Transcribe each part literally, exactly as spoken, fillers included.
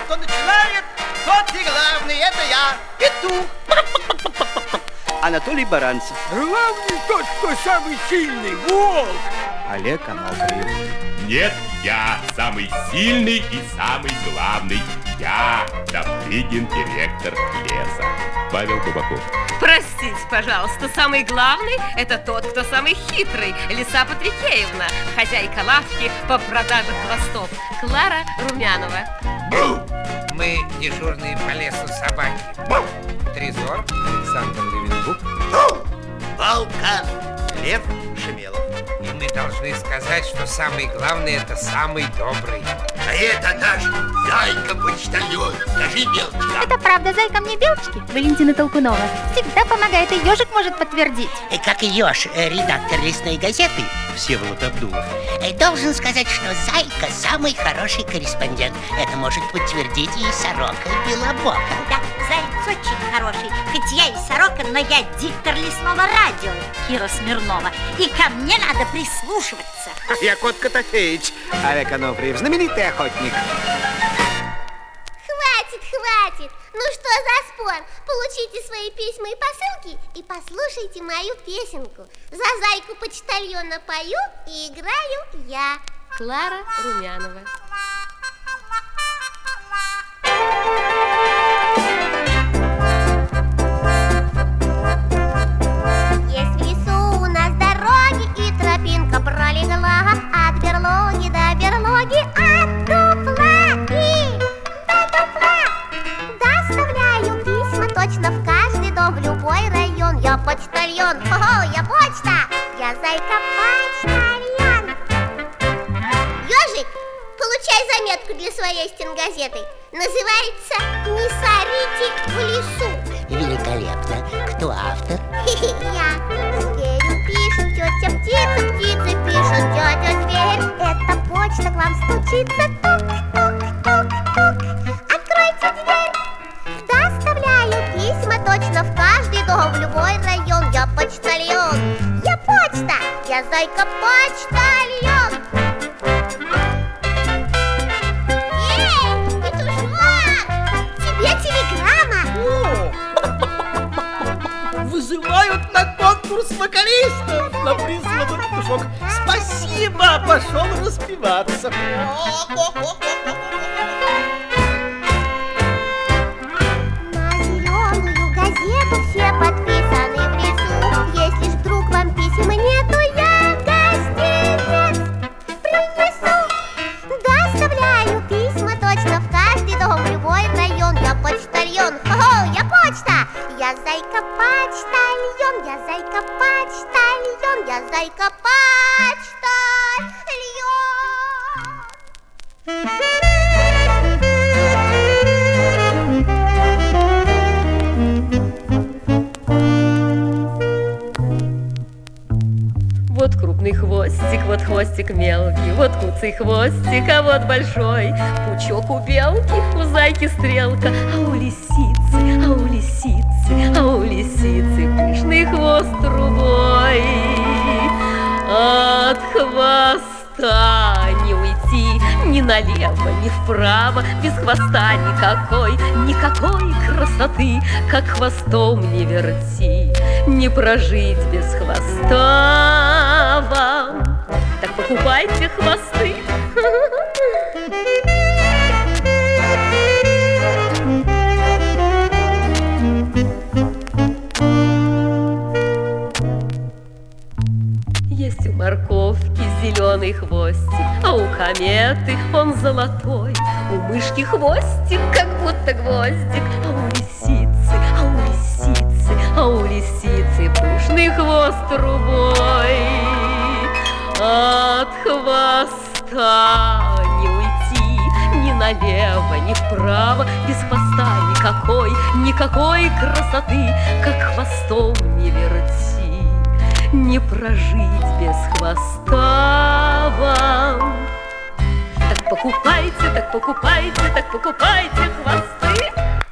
кто начинает, тот и главный. Это я, петух. Анатолий Баранцев. Главный тот, кто самый сильный, волк. Олег Анофриев. Нет, я самый сильный и самый главный. Я Добрыгин, директор леса. Павел Кубаков. Простите, пожалуйста, самый главный – это тот, кто самый хитрый. Лиса Патрикеевна, хозяйка лавки по продаже хвостов. Клара Румянова. Мы дежурные по лесу собаки. Трезор Александр Левенбук. Волка Лев Шемелов. И мы должны сказать, что самый главный – это самый добрый. А это наш Зайка-почтальон. Скажи, Белочка. Это правда, Зайка мне Белочки? Валентина Толкунова всегда помогает, и ежик может подтвердить. И как еж, редактор лесной газеты Всеволод Абдулов, должен сказать, что Зайка самый хороший корреспондент. Это может подтвердить и сорока Белобока. Да, Заяц очень хороший. Хоть я и сорока, но я диктор лесного радио Кира Смирнова. И ко мне надо прислушиваться. Я кот Котофеич, Олег Анофриев, знаменитый охотник. Хватит, хватит! Ну что за спор? Получите свои письма и посылки и послушайте мою песенку. За Зайку-почтальона пою и играю я. Клара Румянова. Есть в лесу у нас дороги и тропинка пролегла от берлоги до берлоги, от дупла и до дупла. Доставляю письма точно в каждый дом, в любой район. Я почтальон, хо-хо, я почта, я Зайка-почтальон. Ежик, получай заметку для своей стенгазеты. Называется «Не сорите в лесу». Великолепно. Кто автор? Я. Зверю пишет тетя птица, птицы пишет тетя зверь. Это почта к вам стучится. Тук-тук-тук-тук. Откройте дверь. Доставляю письма точно в каждый дом, в любой район. Я почтальон, я почта, я Зайка-почтальон. Эй, петушок, тебе телеграмма. Вызывают на конкурс вокалистов на приз «Золотой петушок». Спасибо, пошел распеваться. На зеленую газету все подписаны в лесу. Если ж вдруг вам писем нету, я гостинец принесу. Доставляю письма точно в каждый дом, в любой район. Я почтальон, хо-хо, я почта, я Зайка-почтальон, я Зайка-почтальон, я Зайка-почтальон. Вот крупный хвостик, вот хвостик мелкий, вот куцый хвостик, а вот большой. Пучок у белки, у зайки стрелка, а у лисицы, а у лисицы, а у лисицы пышный хвост трубой. От хвоста не уйти ни налево, ни вправо, без хвоста никакой, никакой красоты, как хвостом не верти, не прожить без хвоста вам. Так покупайте хвосты. Есть у морковки зеленый хвостик, а у кометы он золотой. У мышки хвостик, как будто гвоздик, а у лисицы, а у лисицы, а у лисицы пышный хвост трубой. От хвоста не уйти ни налево, ни вправо, без хвоста никакой, никакой красоты, как хвостом не верти, не прожить без хвоста вам. Так покупайте, так покупайте, так покупайте хвосты.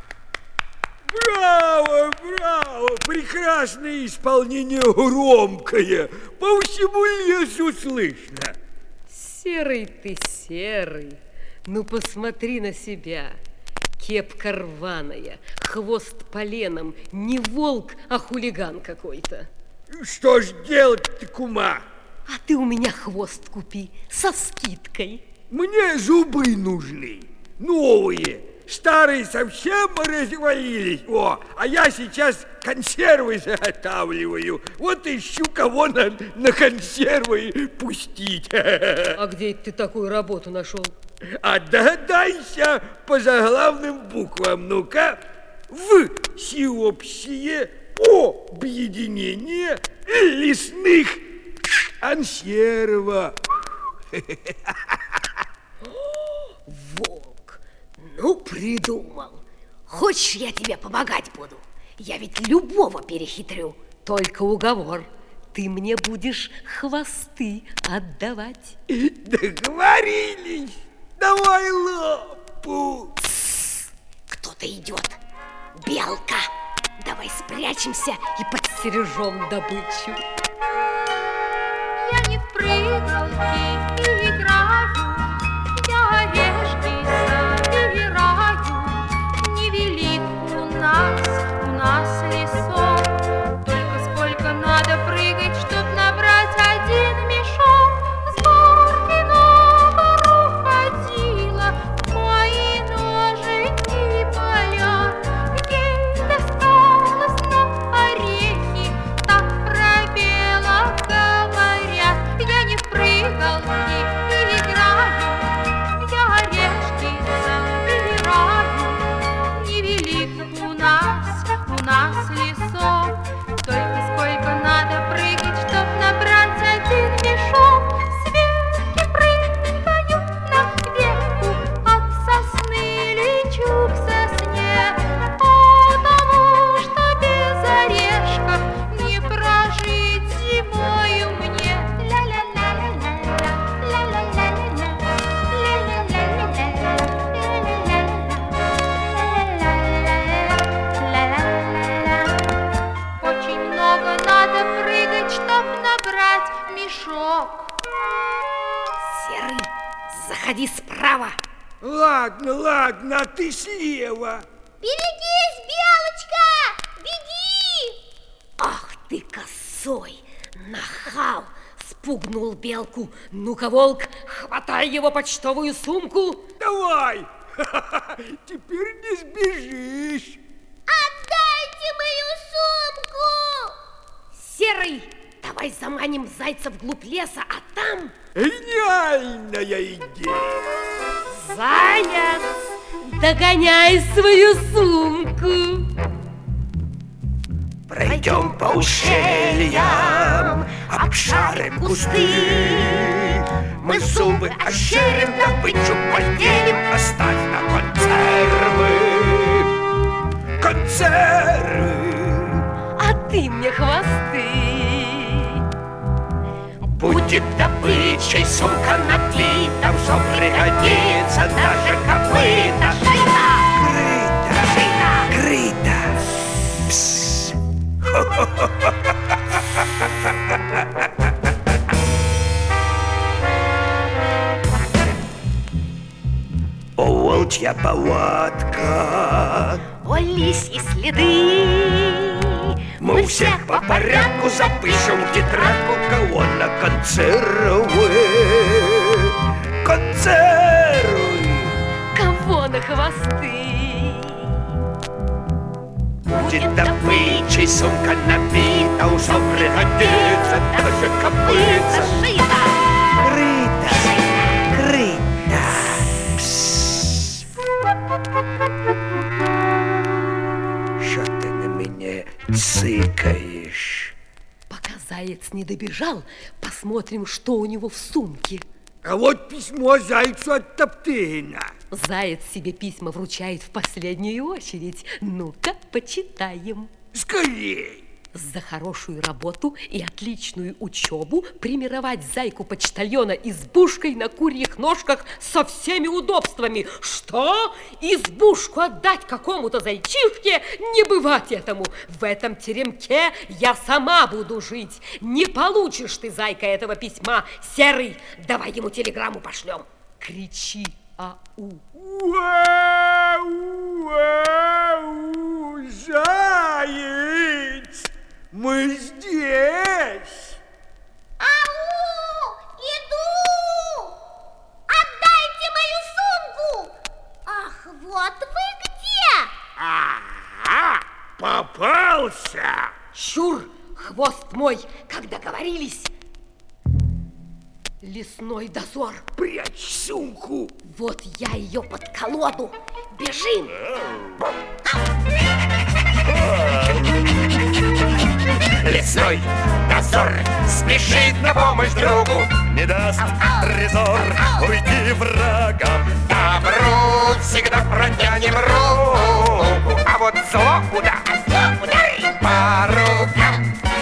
Браво, браво! Прекрасное исполнение, громкое. По всему лесу слышно. Серый ты, серый, ну посмотри на себя. Кепка рваная, хвост поленом, не волк, а хулиган какой-то. Что ж делать-то, кума? А ты у меня хвост купи со скидкой. Мне зубы нужны, новые. Старые совсем развалились. О, а я сейчас консервы заготавливаю. Вот ищу, кого на, на консервы пустить. А где ты такую работу нашел? А догадайся по заглавным буквам. Ну-ка. В всеобщее объединение лесных консервов. Волк, ну придумал. Хочешь, я тебе помогать буду? Я ведь любого перехитрю. Только уговор. Ты мне будешь хвосты отдавать. Договорились. Давай лапу. Кто-то идет. Белка. Давай спрячемся и подстережем добычу. Я не в прыгалки играю, я орешки собираю. Невелик у нас, у нас лесок, только сколько надо прыгать, чтоб набрать один мешок. С горки на гору ходила, мои ножики болят. Ей досталось на орехи, так про белок говорят. Я не в прыгалки играю, я орешки собираю. Невелик у нас, у нас лесок, только сколько надо прыгать, чтоб набрать один мешок. Сверхи прыгают на ветку, от сосны лечу к сосне, потому что без орешков не прожить зимою мне. Очень много надо прыгать, чтоб набрать мешок. Серый, заходи справа. Ладно, ладно, а ты слева. Берегись, Белочка, беги! Ах ты косой, нахал, спугнул белку. Ну-ка, волк, хватай его почтовую сумку. Давай. Теперь не сбежишь. Отдайте мою сумку! Серый, давай заманим зайца вглубь леса, а там... Гениальная идея. Заяц, догоняй свою сумку. Пройдем по ущельям, обшарим кусты. Мы зубы ощерим, добычу поделим, оставь на консервы. Консервы. А ты мне хвосты. Будет добычей сумка набита, все пригодится, даже копыта. Крыто, крыто, пс. О, волчья повадка, О, лисьи следы. мы у всех по порядку запишем в тетрадку, кого на консервы. Консервы. Кого на хвосты. Будет добычей сумка набита, уже пригодится даже копытца. Зашито. Крыто, крыто. Пс. Что ты на меня цыкаешь? Пока заяц не добежал, посмотрим, что у него в сумке. А вот письмо зайцу от Топтыгина. Заяц себе письма вручает в последнюю очередь. Ну-ка, почитаем. Скорей. За хорошую работу и отличную учебу премировать зайку-почтальона избушкой на курьих ножках со всеми удобствами. Что? Избушку отдать какому-то зайчишке? Не бывать этому. В этом теремке я сама буду жить. Не получишь ты, зайка, этого письма. Серый, давай ему телеграмму пошлем. Кричи ау. Уау! Вау, заяц! Мы здесь! Ау! Иду! Отдайте мою сумку! Ах, вот вы где! Ага, попался! Чур, хвост мой, как договорились. Лесной дозор. Прячь сумку! Вот я ее под колоду. Бежим! Лесной дозор спешит на помощь другу. Не даст трезор уйти врагам. Добру всегда протянем руку, а вот зло удар, ударим по рукам.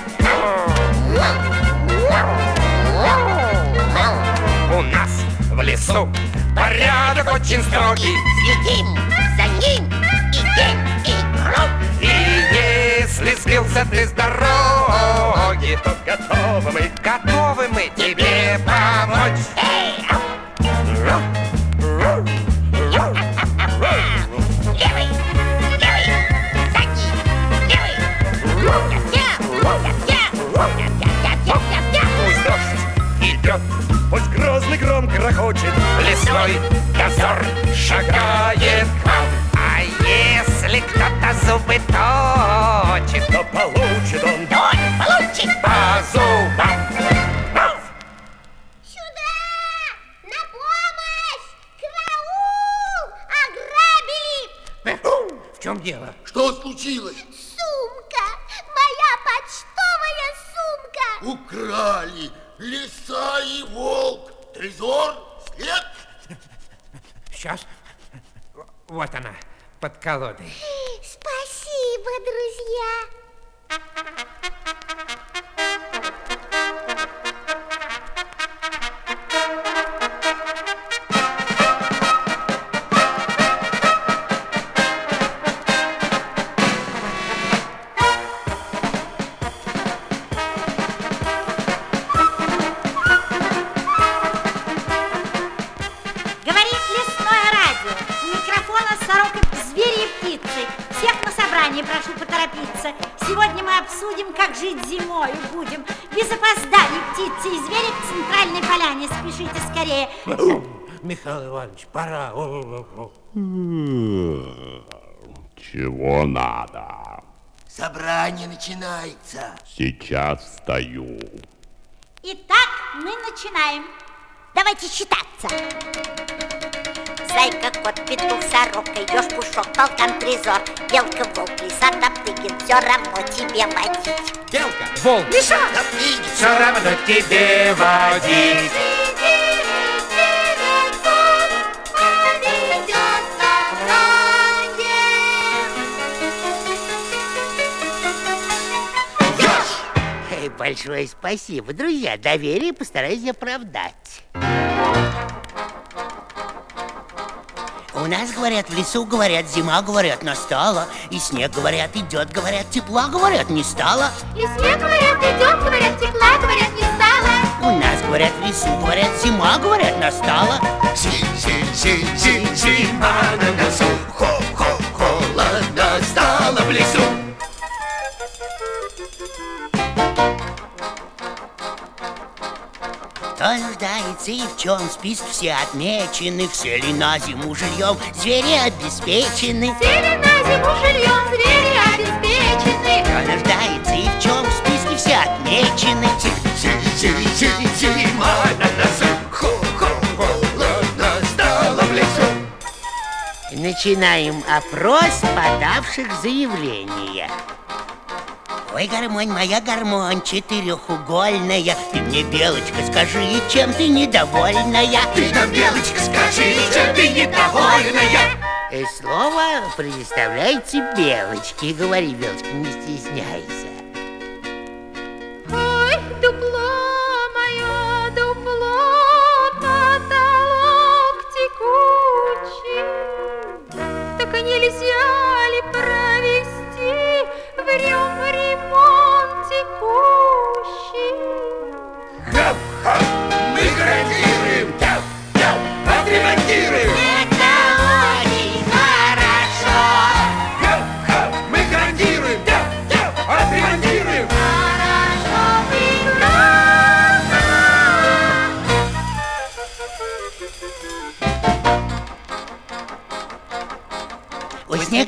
У нас в лесу порядок очень строгий. Следим за ним и день, и ночь. И если сбился ты с дороги, то готовы мы, готовы мы тебе помочь. Левый, левый, задний, левый. Пусть дождь идет, пусть грозный гром грохочет, лесной дозор шагает к вам. А если кто-то зубы точит, то получит он, Он получит по зубам. Сюда! На помощь! Караул! Ограбили! В чем дело? Что случилось? Сумка! Моя почтовая сумка! Украли лиса и волк. Трезор, след. Сейчас. Вот она, под колодой. Спасибо, друзья! Говорит лесное радио. У микрофона сорока, звери и птицы. Всех на собрание прошу поторопиться. Сегодня мы обсудим, как жить зимою будем. Без опозданий, птицы и звери к центральной поляне. Спешите скорее. Михаил Иванович, пора. Чего надо? Собрание начинается. Сейчас встаю. Итак, мы начинаем. Давайте считаться. Зайка, кот, петух, сорока, еж, пушок, полкан, трезор, белка, волк, лиса, топтыгин, все равно тебе водить. Белка, волк, Лиса! Все равно тебе водить. Большое спасибо, друзья. Доверие постараюсь оправдать. У нас, говорят, в лесу, говорят, зима, говорят, настала. И снег, говорят, идет, говорят, тепла, говорят, не стало. И снег, говорят, идет, говорят, тепла, говорят, не стало. У нас, говорят, в лесу, говорят, зима, говорят, настала. Зима на носу, холодно стало в лесу. Кто нуждается и в чем, список все отмечены. Все ли на зиму жильем, звери обеспечены. Сели на зиму жильем, звери обеспечены. Кто нуждается и в чем, списки все отмечены. Зима на носу, холодно стало в лесу. Начинаем опрос подавших заявления. Ой, гармонь, моя гармонь четырехугольная. Ты мне, Белочка, скажи, чем ты недовольная? Ты нам, Белочка, скажи, чем ты недовольная? Э, Слово предоставляется Белочке. Говори, Белочка, не стесняйся. Ой, дупло мое, дупло, потолок текучий. Так и нельзя ли провести в нем ремонт текущий? Хап-хап, мы гарантируем, отремонтируем. Это очень хорошо.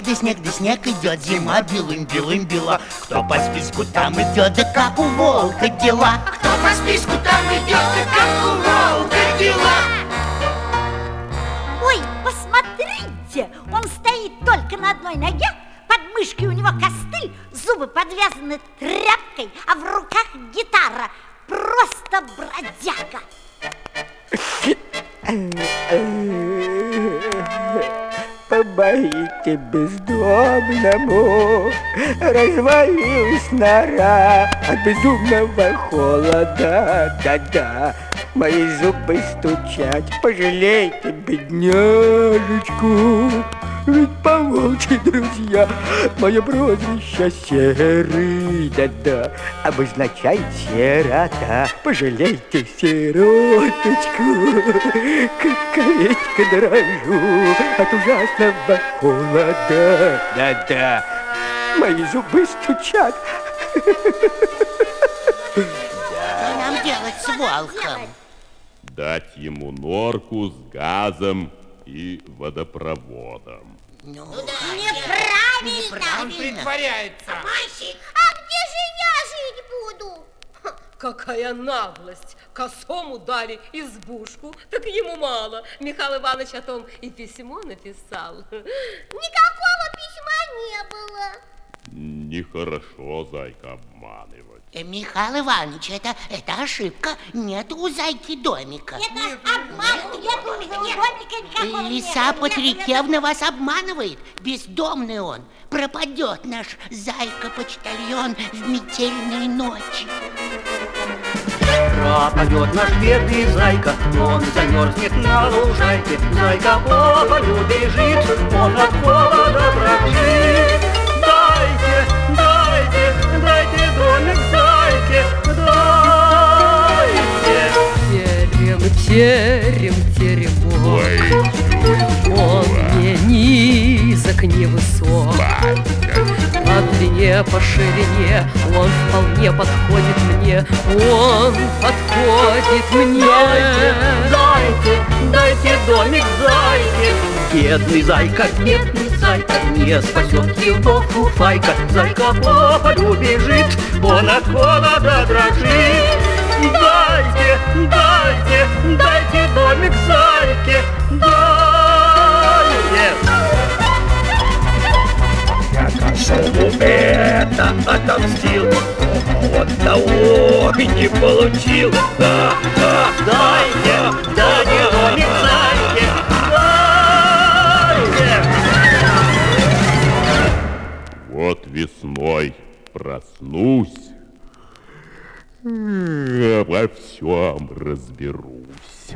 да снег, да снег идет, зима белым-белым бела. Кто по списку там идет, да как у волка дела. Кто по списку там идет, да как у волка дела. Ой, посмотрите, он стоит только на одной ноге, под мышкой у него костыль, зубы подвязаны тряпкой, а в руках гитара. Просто бродяга. Помогите бездомному, развалилась нора от безумного холода, да-да. Мои зубы стучат, пожалейте бедняжечку. Ведь по-волчьи, друзья, мое прозвище Серый, да-да, обозначает сирота. Пожалейте сироточку, как овечка дрожу от ужасного холода, да-да. Мои зубы стучат. Что нам делать с волком? Дать ему норку с газом и водопроводом. Ну, Неправильно. Он притворяется. Мальчик, а где же я жить буду? Какая наглость! Косому дали избушку, так ему мало. Михаил Иванович о том и письмо написал. Никакого письма не было. Нехорошо, зайка, обманывать. Э, Михаил Иванович, это, это ошибка. Нет у зайки домика. Это обман, нет домика никакого. Лиса Патрикевна вас обманывает. Бездомный он. Пропадет наш зайка-почтальон в метельные ночи. Пропадет наш бедный зайка, он замерзнет на лужайке. Зайка по полю бежит, он от холода дрожит. Дайте, дайте, дайте домик зайке, дайте. Терем, терем, теремок, он не низок, не высок. По длине, по ширине он вполне подходит мне, он подходит мне. Дайте, дайте, дайте домик зайке. Бедный зайка, бедный зайка, не спасет его фуфайка. Зайка по полю бежит, он от холода дрожит. Дайте, дайте, дайте домик зайке, дайте. Я косому это отомстил, он того не получил. Да, да, дайте, дайте домик зайке, дайте. Вот весной проснусь, во всем разберусь.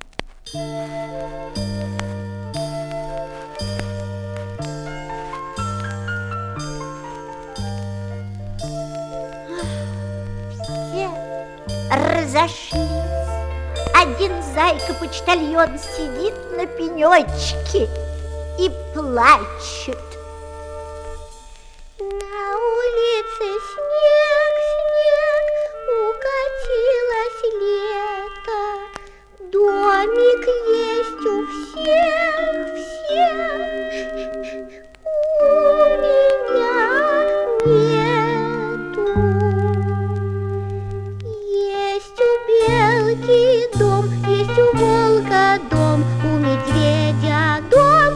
Все разошлись. Один зайка-почтальон сидит на пенечке и плачет. На улице снег, снег, укатилось лето. Домик есть у всех, всех. У меня нету. Есть у белки дом, есть у волка дом, у медведя дом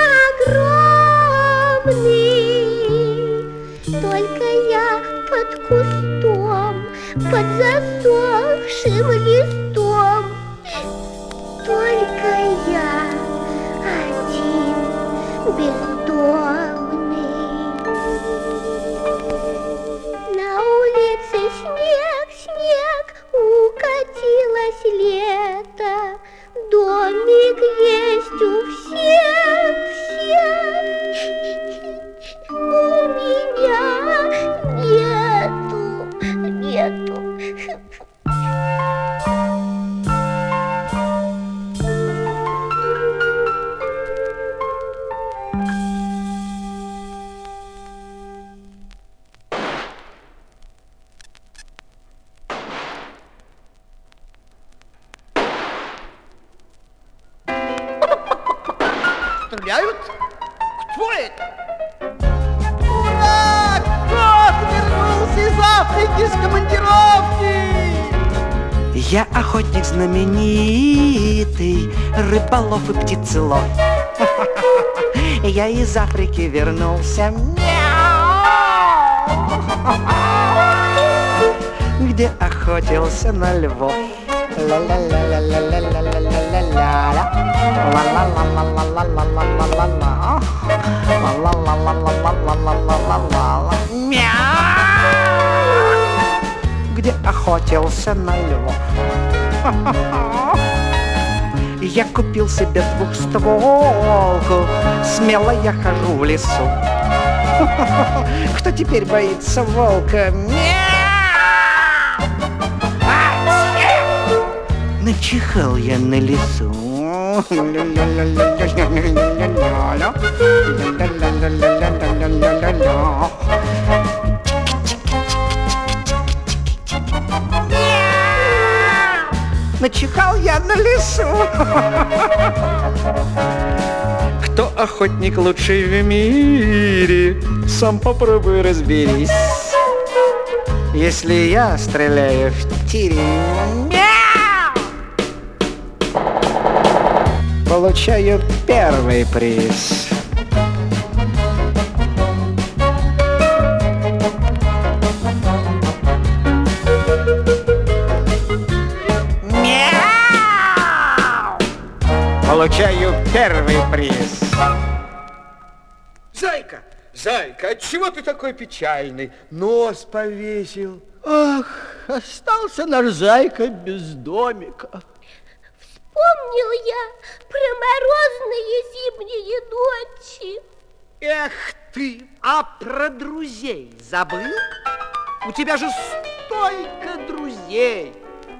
огромный. Только я под кустом, под засохшим листом. Только я один бездомный. На улице снег, снег, укатилось лето. Домик есть у всех, всех. У меня нету, нету. Стреляют? Кто это? Африки с командировки. Я охотник знаменитый, рыболов и птицелов. Я из Африки вернулся, где охотился на львов. Где охотился на львов. Я купил себе двухстволку, смело я хожу в лесу. Кто теперь боится волка? Начихал я на лесу. Начихал я на лесу. Кто охотник лучший в мире? Сам попробуй разберись. Если я стреляю в тире, получаю первый приз. Получаю первый приз. Зайка, Зайка, отчего ты такой печальный? Нос повесил. Ах, остался наш Зайка без домика. Вспомнил я про морозные зимние ночи. Эх ты, а про друзей забыл? У тебя же столько друзей.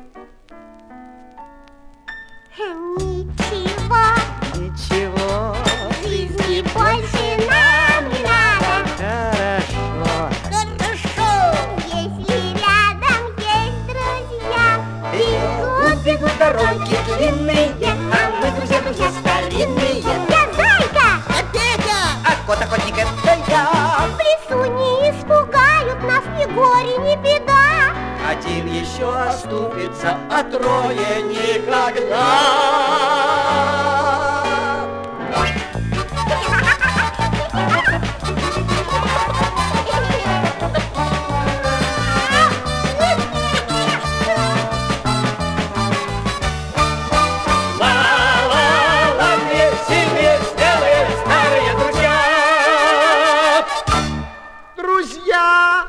Ничего, Ничего, в жизни больше нам не надо. хорошо. Хорошо, если рядом есть друзья. Бегут, бегут дороги длинные, а мы друзья, друзья старинные. Я Зайка, А Петя! А кот охотник это я. в лесу не испугают нас ни горе, ни беда. Один еще оступится, а трое никогда. Ла-ла-ла, вместе, вместе мы старые друзья. Друзья!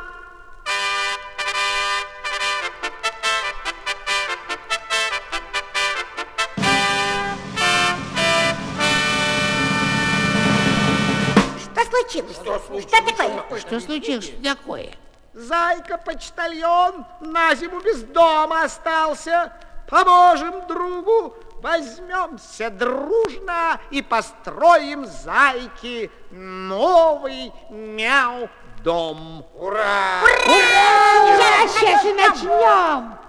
Что случилось? Что такое? Что случилось? Что такое? Зайка-почтальон на зиму без дома остался. Поможем другу, возьмемся дружно и построим Зайке новый мяу-дом. Ура! Сейчас же начнем.